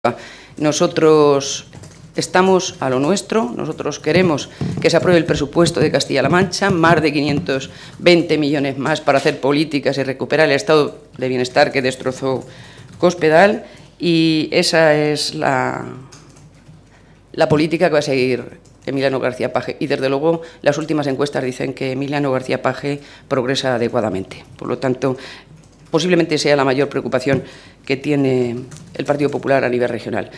Nosotros estamos a lo nuestro, nosotros queremos que se apruebe el presupuesto de Castilla-La Mancha, más de 520 millones más para hacer políticas y recuperar el estado de bienestar que destrozó Cospedal, y esa es la política que va a seguir Emiliano García Paje, y desde luego las últimas encuestas dicen que Emiliano García Paje progresa adecuadamente. Por lo tanto, posiblemente sea la mayor preocupación que tiene el Partido Popular a nivel regional.